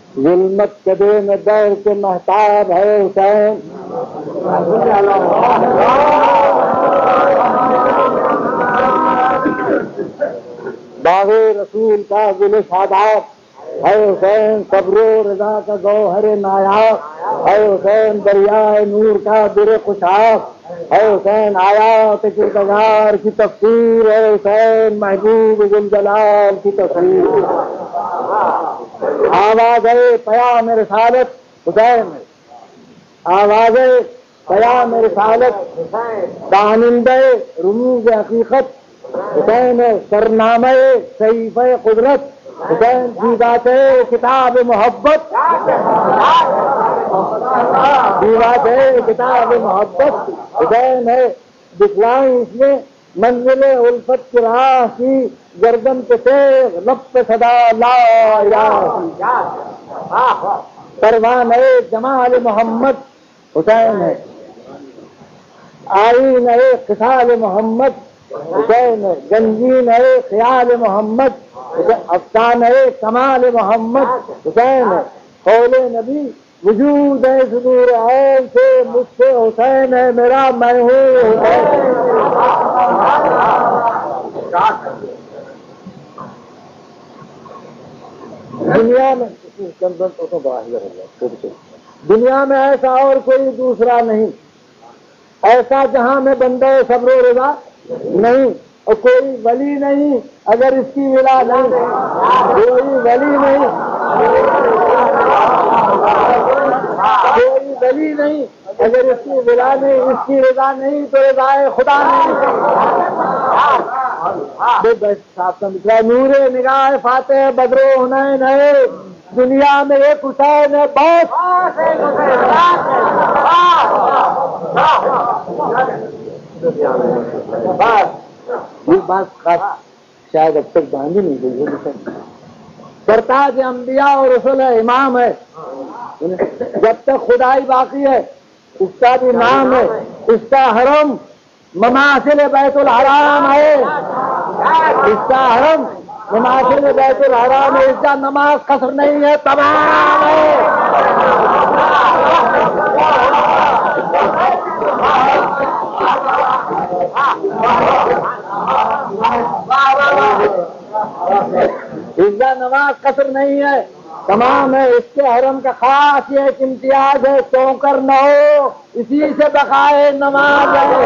ظلمت کدے میں دور کے محتاب ہے حسین، باغ رسول کا گل شاداب ہے حسین، صبر و رضا کا گوہر نایاب ہے حسین، دریائے نور کا در خوشاب ہے حسین، آیات کردگار کی تفسیر ہے حسین، محبوب ذوالجلال کی تصویر، آواز پیام رسالت حسین، آواز پیام رسالت دانندہ رموز حقیقت حسین، سرنامہ صحیفہ قدرت حسین، جیبات کتاب محبت، جیبات کتاب محبت حسین ہے، دکھلائیں اس میں منزل الفت کی راہ کی، گردن پہ تیغ لب پہ صدا لا الہ، پروان جمال محمد حسین ہے، آئین خصال محمد حسین ہے، گنجین خیال محمد، افسانہ کمال محمد حسین ہے، قول نبی وجود ہے صدور عین سے، مجھ سے حسین ہے میرا میں ہوں حسین۔ دنیا میں ایسا اور کوئی دوسرا نہیں، ایسا جہاں میں بندہ صبر و رضا نہیں، اور کوئی ولی نہیں اگر اس کی ولا نہیں، کوئی ولی نہیں، کوئی ولی نہیں اگر اس کی ولا نہیں، اس کی رضا نہیں تو رضا خدا نہیں۔ نور نگاہ فاتح بدر و حنین ہے، دنیا میں ایک حسین ہے بس، یہ بات شاید اب تک باندھی نہیں گئی ہے، سرتاج انبیاء اور رسول ہے، امام ہے، جب تک خدائی باقی ہے اس کا بھی نام ہے، اس کا حرم مماثل بیت الحرام ہے، اس کا حرم مماثل بیت الحرام ہے، اس کا نماز قصر نہیں ہے، تمام ہے۔ اس کا نماز قصر نہیں ہے، تمام ہے، اس کے حرم کا خاص یہ ایک امتیاز ہے، چونکر نہ ہو اسی سے بقائے نماز ہے۔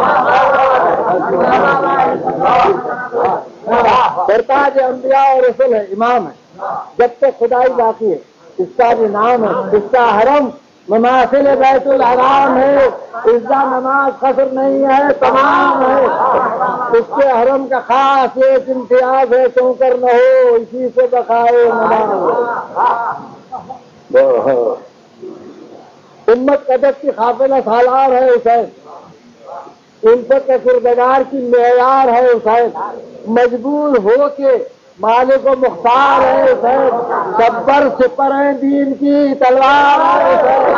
سرتاج انبیاء اور رسول ہے، امام ہے، جب تک خدائی باقی ہے اس کا بھی نام ہے، اس کا حرم مماثل بیت الحرام ہے، اس کا نماز قصر نہیں ہے، تمام ہے، اس کے حرم کا خاص ایک امتیاز ہے، چونکر نہ ہو اسی سے بقائے نماز۔ امت قدر کی قافلہ سالار ہے حسین، الفت کردگار کی معیار ہے حسین، مجبور ہو کے مالک و مختار ہے حسین، جبر سپر ہے دین کی تلوار ہے حسین،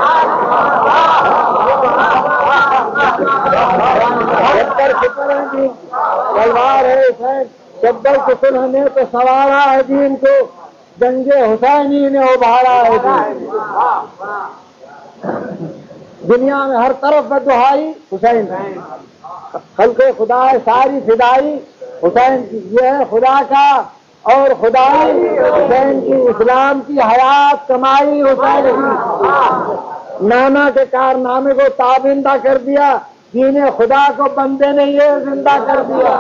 جبر سپر ہے دین تلوار ہے حسین، جبر کے سلح نے تو سوارا ہے دین کو، جنگ حسینی نے ابھارا ہے دین۔ دنیا میں ہر طرف دہائی حسین، خلق خدا ساری فدائی حسین کی، یہ ہے خدا کا اور خدائی حسین کی، اسلام کی حیات کمائی حسین کی، نانا کے کارنامے کو تابندہ کر دیا، دین خدا کو بندے نے یہ زندہ کر دیا،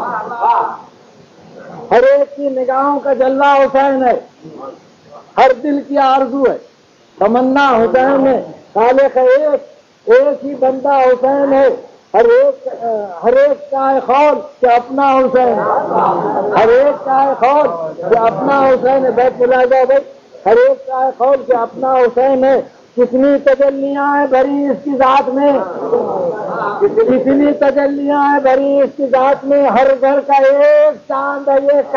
ہر ایک کی نگاہوں کا جلوہ حسین ہے، ہر دل کی آرزو ہے، تمنا حسین ہے، خالق ایک ہی بندہ حسین ہے، ہر ایک کا ہے خول کہ اپنا حسین، ہر ایک کا ہے خول کہ اپنا حسین ہے، بیت ملا جاؤ بھائی، ہر ایک کا ہے خول کہ اپنا حسین ہے، کتنی تجلیاں ہیں بھری اس کی ذات میں، کتنی تجلیاں ہیں بھری اس کی ذات میں، ہر گھر کا ایک چاند ہے یہ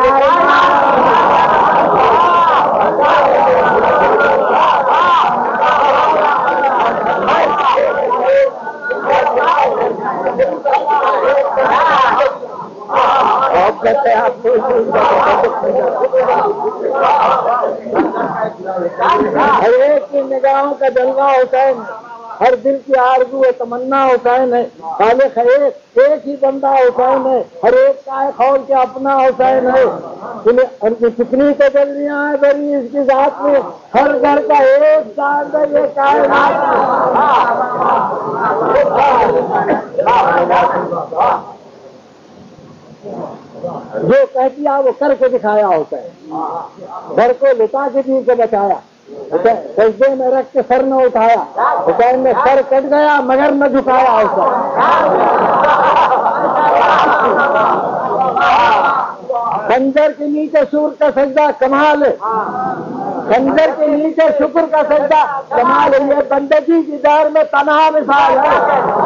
ہر ایک کی نگاہوں کا جلوہ حسین ہے، ہر دل کی آرزو ہے تمنا حسین ہے، خالق ایک ہی بندہ حسین ہے، ہر ایک کا خول کے اپنا حسین ہے، کتنی تجلیاں ہیں بری اس کی ذات میں، ہر گھر کا ایک چاند ہے یہ کائنات جو کہہ دیا وہ کر کے دکھایا ہوتا ہے، گھر کو لٹا کے دین سے بچایا، سجدے میں رکھ کے سر نہ اٹھایا، حسین نے سر کٹ گیا مگر نہ جھکایا ہوتا خنجر کے نیچے سور کا سجدہ کمال ہے، خنجر کے نیچے شکر کا سجدہ کمال ہے، یہ بندگی کی دار میں تنہا مثال ہے۔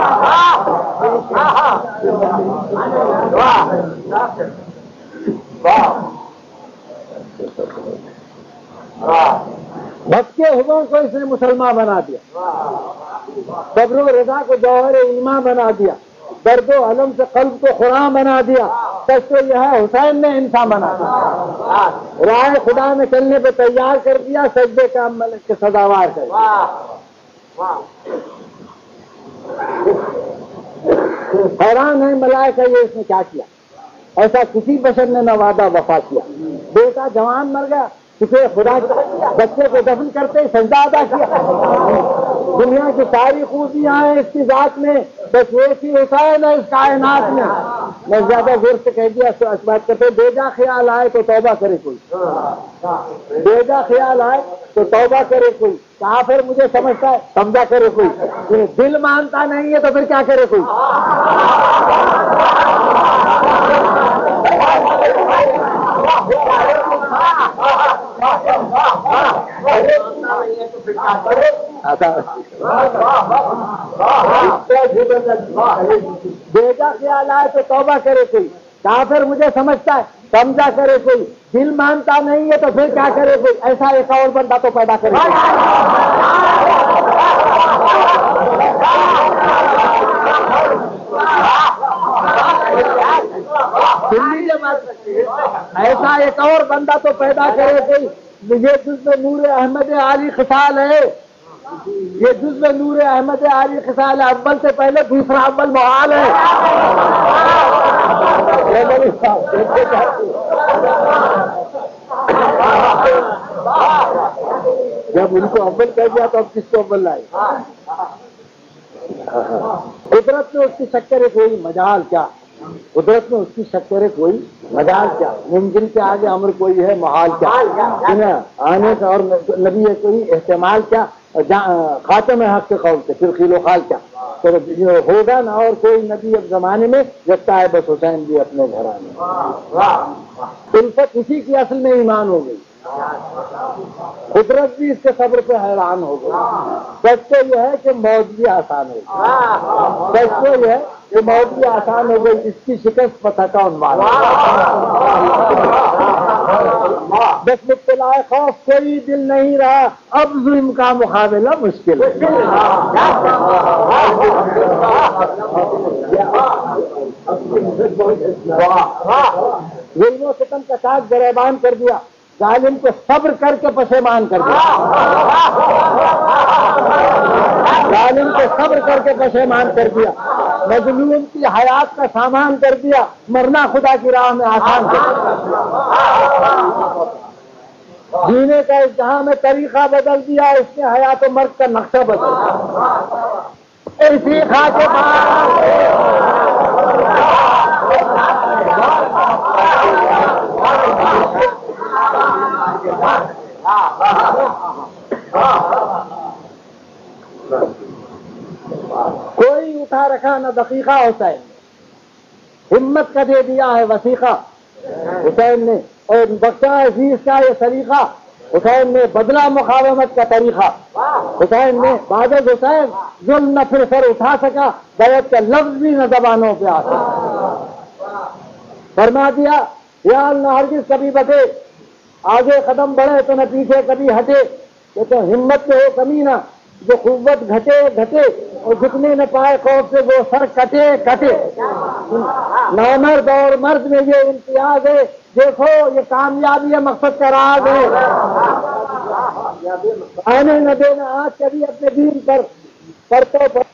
بھٹکے ہوئے کو اس نے مسلمان بنا دیا، صبر و رضا کو جوہر ایمان بنا دیا، درد و علم سے قلب کو قرآن بنا دیا، سچ تو یہ ہے حسین نے انسان بنا دیا، راہ خدا میں چلنے پہ تیار کر دیا، سجدے کا عمل کے سزاوار کر دیا۔ حیران ہے ملائکہ یہ اس نے کیا کیا، ایسا کسی بشر نے نہ وعدہ وفا کیا، بیٹا جوان مر گیا کسی خدا بچے کو دفن کرتے سجدہ ادا کیا، دنیا کی ساری خوبیاں ہیں اس کی ذات میں، بس ایک ہی حسین ہے اس کائنات میں۔ میں زیادہ زور سے کہہ دیا اس بات کرتے، بیجا خیال آئے تو توبہ کرے کوئی، بیجا خیال آئے تو توبہ کرے کوئی، کافر مجھے سمجھتا ہے سمجھا کرے کوئی، دل مانتا نہیں ہے تو پھر کیا کرے کوئی۔ بیجا خیال آئے تو توبہ کرے کوئی، کافر مجھے سمجھتا ہے سمجھا کرے کوئی، دل مانتا نہیں ہے تو پھر کیا کرے کوئی، ایسا ایک اور بندہ تو پیدا کرے۔ ایسا ایک اور بندہ تو پیدا کرے کوئی، یہ جزو نور احمد علی خصال ہے، یہ جزو نور احمد علی خصال ہے، اول سے پہلے دوسرا اول محال ہے۔ جب ان کو اول کہہ دیا تو اب کس کو اول لائے؟ قدرت میں اس کی شکر کوئی مجال کیا، قدرت میں اس کی شکر کوئی مجال کیا، ممکن کے آگے امر کوئی ہے محال کیا، آنے کا اور نبی ہے کوئی احتمال کیا، خاتم حق کے قول سے پھر خیل و خال کیا، تو ہوگا نہ اور کوئی نبی اب زمانے میں جبتا ہے بس حسین بھی اپنے گھرانے۔ الفت اسی کی اصل میں ایمان ہو گئی، قدرت بھی اس کے صبر پہ حیران ہو گئی۔ سچ تو یہ ہے کہ موت بھی آسان ہو گئی، سچ تو یہ ہے کہ موت بھی آسان ہو گئی، اس کی شکست پتہ کون مارا۔ بس مبتلا خوف کوئی دل نہیں رہا، اب ظلم کا مقابلہ مشکل ہے۔ ظلم و ستم کا ساتھ گریبان کر دیا، ظالم کو صبر کر کے پشیمان کر دیا، ظالم کو صبر کر کے پشیمان کر دیا، مظلوم کی حیات کا سامان کر دیا، مرنا خدا کی راہ میں آسان کر دیا، جینے کا اس جہاں میں طریقہ بدل دیا، اس نے حیات و مرگ کا نقشہ بدل دیا۔ اسی خاک کوئی اٹھا رکھا نہ دقیقہ حسین، ہمت کا دے دیا ہے وثیقہ حسین نے، اور بخشا عزیز کا یہ سلیقہ حسین نے، بدلا مقاومت کا طریقہ حسین نے، بعد حسین ظلم نہ پھر سر اٹھا سکا، بیعت کا لفظ بھی نہ زبانوں پہ آ سکا، فرما دیا یا اللہ ہرگز کبھی بٹے، آگے قدم بڑھے تو نہ پیچھے کبھی ہٹے، یہ تو ہمت میں ہو کمی نہ، جو قوت گھٹے گھٹے اور جھکنے نہ پائے خوف سے وہ سر کٹے کٹے، نامرد اور مرد میں یہ امتیاز ہے، دیکھو یہ کامیابی ہے مقصد کا راز ہے، آنے نہ دینا آج کبھی اپنے دین پر پرتوں پر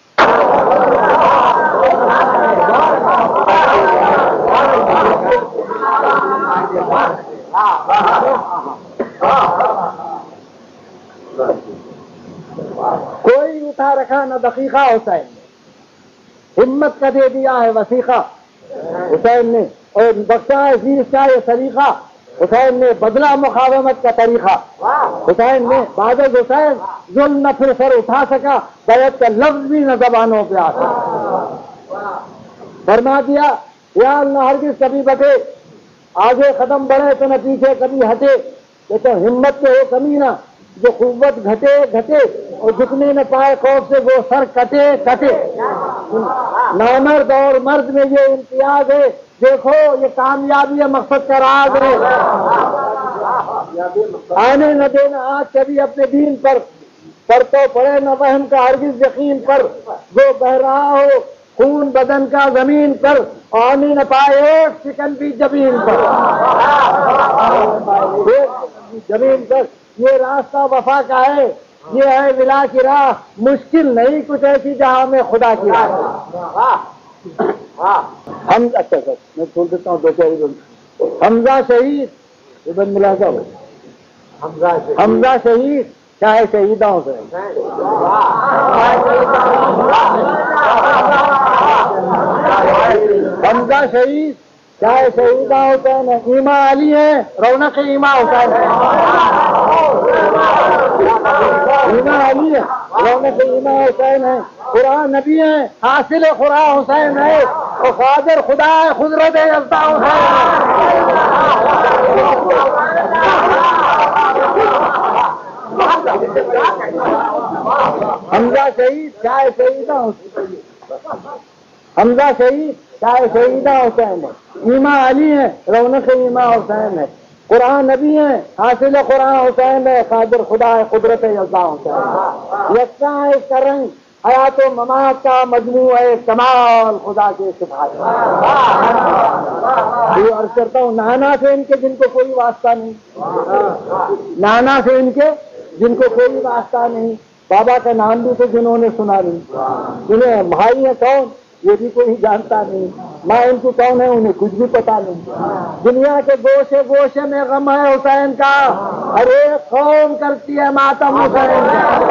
کوئی اٹھا رکھا نہ دقیقہ حسین نے، ہمت کا دے دیا ہے وسیقہ حسین نے، اور بخشا ہے عزیز کا یہ سلیقہ حسین نے، بدلا مقاومت کا طریقہ حسین نے، بعد حسین ظلم نہ پھر سر اٹھا سکا، بیعت کا لفظ بھی نہ زبانوں پہ آ سکا، فرما دیا یا اللہ ہرگز کبھی بٹے، آگے قدم بڑھے تو نہ پیچھے کبھی ہٹے، لیکن ہمت پہ ہو کمی نہ، جو قوت گھٹے گھٹے اور جھکنے نہ پائے خوف سے وہ سر کٹے کٹے، نامرد اور مرد میں یہ امتیاز ہے، دیکھو یہ کامیابی ہے مقصد کا راز ہے، آنے نہ دینا آج کبھی اپنے دین پر، پرتو پڑے نہ وہم کا ہرگز یقین پر، جو بہ رہا ہو خون بدن کا زمین پر، آنے نہ پائے ایک سکن بھی زمین پر، زمین پر، یہ راستہ وفا کا ہے، یہ ہے ولا کی راہ، مشکل نہیں کچھ ایسی جہاں میں خدا کی راہ۔ ہم اچھا سر میں چھوڑ دیتا ہوں دو چار حمزہ شہید ابن ملازہ حمزہ شہید چاہے شہیدوں سے، حمزہ شہید چاہے شہیدہ حسین ہے، ایما علی ہے رونق ایما حسین ہے، ایما علی ہے رونق ایما حسین ہے، قرآن نبی ہے حاصل خدا حسین ہے، اور قادر خدا ہے قدرت یزدہ حسین ہے۔ حمزہ شہید چاہے شہیدہ حسین، حمزہ شہید چاہے شہیدہ حسین ہے، ایما علی ہے رونق ایما حسین ہے، قرآن نبی ہے حاصل قرآن حسین ہے، قادر خدا ہے قدرت یزدہ حسین ہے، یکساں ہے اس کا رنگ حیات و ممات کا مجموع ہے کمال خدا کے صفات، یہ عرض کرتا ہوں نانا سے ان کے جن کو کوئی واسطہ نہیں، نانا سے ان کے جن کو کوئی واسطہ نہیں، بابا کا نام بھی تو جنہوں نے سنا نہیں، انہیں بھائی ہیں کون یہ بھی کوئی جانتا نہیں، ماں ان کی کون ہے انہیں کچھ بھی پتا نہیں، دنیا کے گوشے گوشے میں غم ہے حسین کا، ہر ایک قوم کرتی ہے ماتم حسین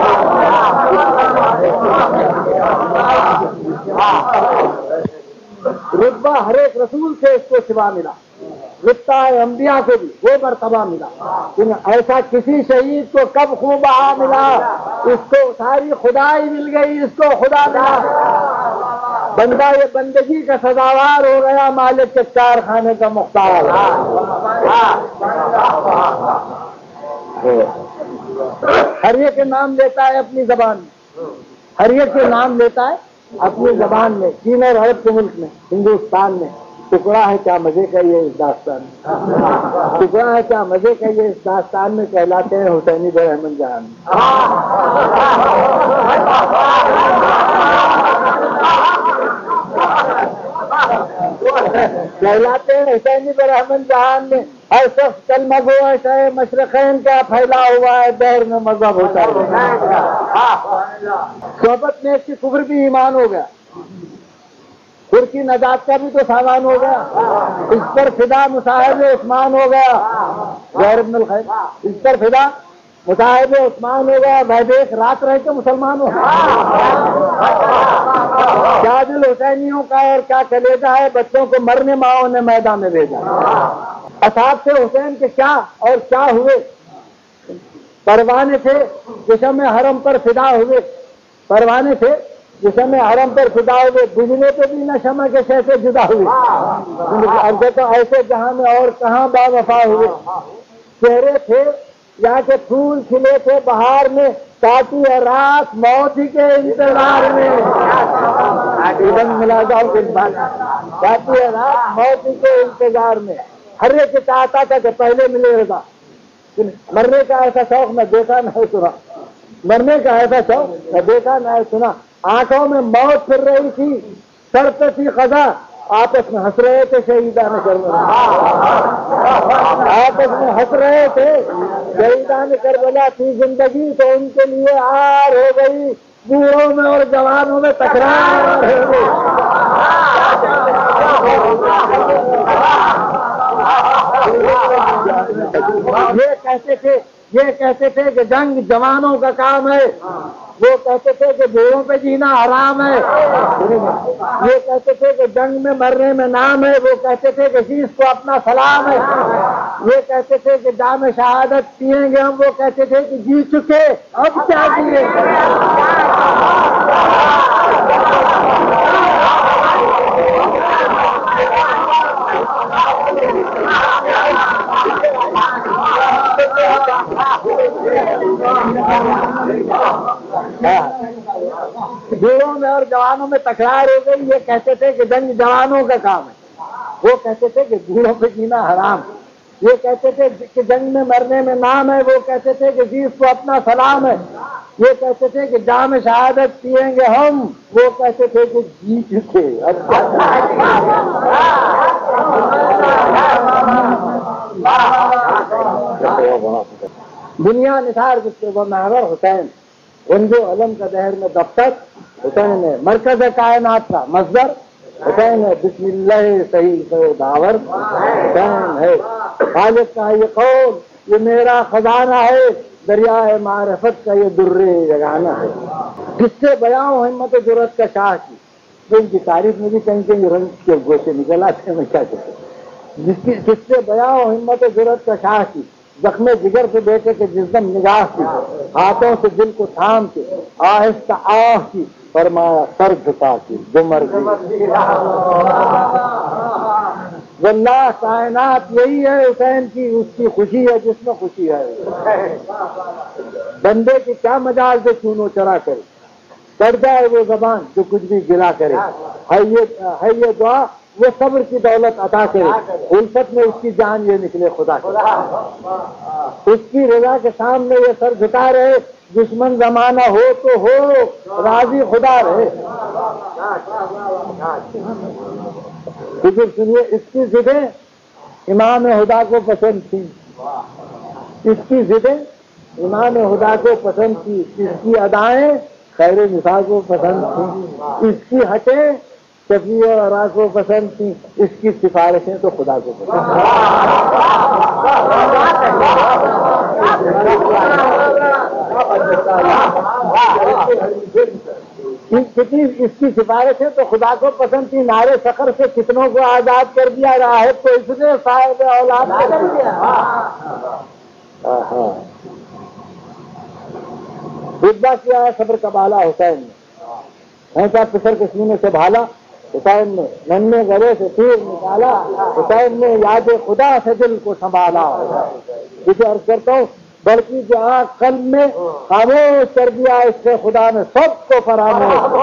رتبہ ہر ایک رسول سے اس کو سوا ملا، رتبہ انبیاء کو بھی وہ مرتبہ ملا، لیکن ایسا کسی شہید کو کب خوب بہا ملا، اس کو ساری خدائی مل گئی، اس کو خدا ملا، بندہ یہ بندگی کا سزاوار ہو گیا، مالک کے چار خانے کا مختار، ہر ایک کے نام لیتا ہے اپنی زبان میں، ہر ایک کے نام لیتا ہے اپنی زبان میں، چین اور عرب کے ملک میں، ہندوستان میں، ٹکڑا ہے کیا مزے کا یہ اس داستان میں، ٹکڑا ہے کیا مزے کا یہ اس داستان میں، کہلاتے ہیں حسینی برحمن جہان، کہلاتے ہیں حسینی برحمن جہان میں، ہر شخص کلمہ گو ایسا ہے مشرقین کا پھیلا ہوا ہے دور میں مذہب ہوتا ہے، صحبت میں اس کی کفر بھی ایمان ہو گیا، پھر کی نجات کا بھی تو سامان ہو گیا، اس پر فدا مصاحب عثمان ہو گیا، غیر ابن الخیر اس پر فدا مصاحب عثمان ہو گیا، میں دیکھ رات رہ کے مسلمان ہو کیا دل حسینیوں کا اور کیا کلیجہ ہے، بچوں کو مرنے ماؤں نے میدان میں بھیجا، اصحاب سے حسین کے کیا اور کیا ہوئے، پروانے تھے جشم حرم پر فدا ہوئے، پروانے تھے جشم حرم پر فدا ہوئے، بجنے پہ بھی نہ شمع کے شہ سے جدا ہوئے، تو ایسے جہاں میں اور کہاں با وفا ہوئے، چہرے تھے یا کہ پھول کھلے تھے بہار میں، کاٹی ہے رات موت ہی کے انتظار میں، ملازم کے بعد کاٹی ہے رات موت ہی کے انتظار میں، ہر ایک چاہتا تھا کہ پہلے ملے گا، مرنے کا ایسا شوق نہ دیکھا نہ سنا، مرنے کا ایسا شوق نہ دیکھا نہ سنا، آنکھوں میں موت پھر رہی تھی، سر پہ تھی قضا، آپس میں ہنس رہے تھے شہیدان شرم، آپس میں ہنس رہے تھے شہیدان کربلا تھی زندگی تو ان کے لیے آر ہو گئی، بوڑھوں میں اور جوانوں میں تکرار ہو گئی۔ یہ کہتے تھے کہ جنگ جوانوں کا کام ہے، وہ کہتے تھے کہ بوڑھوں پہ جینا حرام ہے، یہ کہتے تھے کہ جنگ میں مرنے میں نام ہے، وہ کہتے تھے کہ شیش کو اپنا سلام ہے، یہ کہتے تھے کہ جام شہادت پیئیں گے ہم، وہ کہتے تھے کہ جی چکے اب کیا جیے۔ بوڑھوں میں اور جوانوں میں تکرار ہو گئی، یہ کہتے تھے کہ جنگ جوانوں کا کام ہے، وہ کہتے تھے کہ بوڑھوں پہ جینا حرام، یہ کہتے تھے کہ جنگ میں مرنے میں نام ہے، وہ کہتے تھے کہ جیس کو اپنا سلام ہے، یہ کہتے تھے کہ جام شہادت پیئیں گے ہم، وہ کہتے تھے کہ جی چکے۔ دنیا نثار جس کے وہ محور حسین، رنجو علم کا دہر میں دفتر حسین ہے، مرکز کائنات کا مصدر حسین ہے، بسم اللہ صحیح سے داور حسین ہے، خالق کا یہ قول یہ میرا خزانہ ہے، دریائے معرفت کا یہ درے یگانہ ہے۔ کس سے بیاں ہمت و جرأت کا شاہ کی، تو ان کی تعریف میں بھی کہیں کہیں رنگ کے گوشے نکل آتے ہیں، میں کیا کہتے ہیں، کس سے بیاں ہمت و جرأت کا شاہ کی، زخم جگر سے بیٹے کے جسم نگاہ کی، ہاتھوں سے دل کو تھام کے آہستہ آہ کی، فرمایا سر جھکا کی جمر کی۔ واللہ کائنات یہی ہے حسین کی، اس کی خوشی ہے جس میں خوشی ہے، بندے کی کیا مجال سے چونو چرا کرے، چڑھ جائے وہ زبان جو کچھ بھی گلا کرے، ہے یہ دعا وہ صبر کی دولت عطا کرے، الفت میں اس کی جان یہ نکلے خدا کی، اس کی رضا کے سامنے یہ سر جھکا رہے، دشمن زمانہ ہو تو ہو راضی خدا رہے۔ فکر سنیے، اس کی ضدیں امام خدا کو پسند تھی، اس کی ضدیں امام خدا کو پسند تھی، اس کی ادائیں خیر نساء کو پسند تھی، اس کی ہٹیں شفیع ورا کو پسند تھی، اس کی سفارشیں تو خدا کو پسند اس کی سفارشیں تو خدا کو پسند تھی، نعرے فخر سے کتنوں کو آزاد کر دیا، راہب کو اس نے صاحب اولاد کر دیا۔ خطبہ کیا ہے صبر کا بالا حسین نے، ایسا پسر کے سینے سے بھالا حسین نے، ننے گلے سے تیر نکالا حسین نے، یاد خدا سے دل کو سنبھالا۔ اسے عرض کرتا ہوں، بلکہ جو آنکھ قلب میں خاموش کر دیا اس سے خدا نے سب کو فراموش